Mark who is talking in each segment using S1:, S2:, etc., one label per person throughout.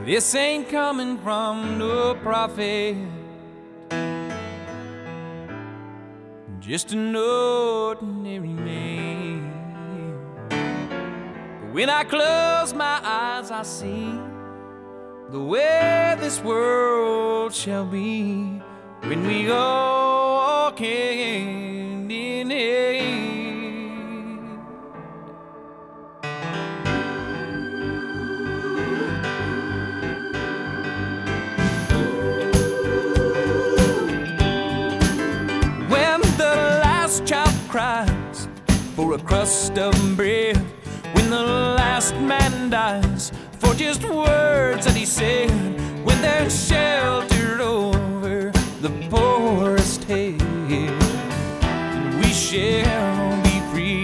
S1: This ain't coming from no prophet, just an ordinary man. But when I close my eyes, I see the way this world shall be when we all walk hand in hand. When the last child cries for a crust of bread, when the last man dies for just words that he said, when they're sheltered over the poorest head, we shall be free.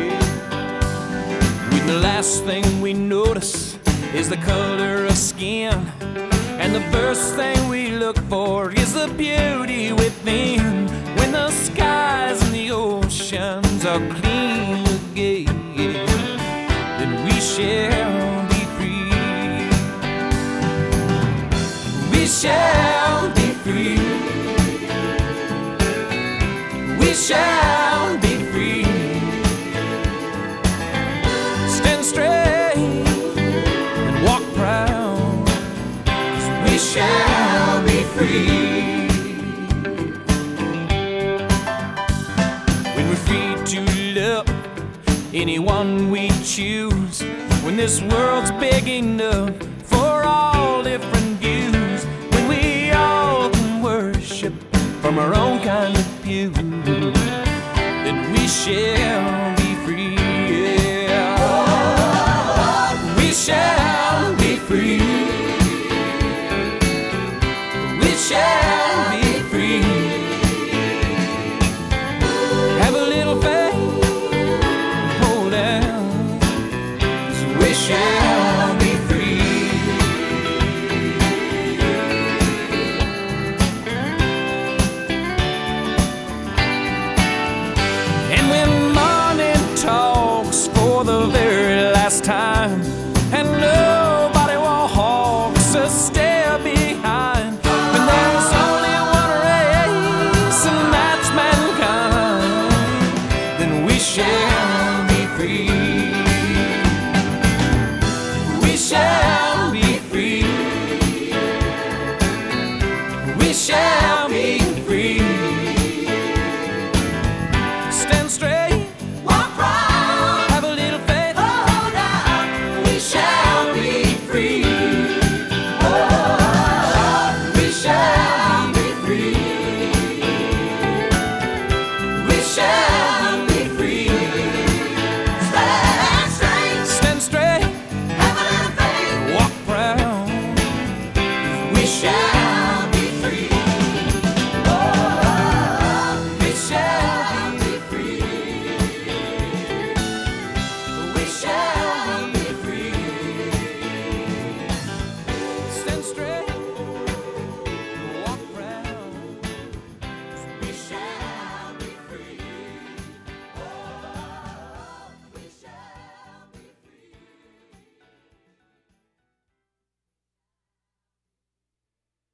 S1: When the last thing we notice is the color of skin, and the first thing we look for is the beauty within, when the skies and the oceans are clean again, then we shall be free. We shall be free. We shall be free. Stand straight and walk proud, 'cause we shall be free. When we're free to love anyone we choose, when this world's big enough for all different views, when we all can worship from our own kind of pew, then we shall be free. Yeah. We shall be free.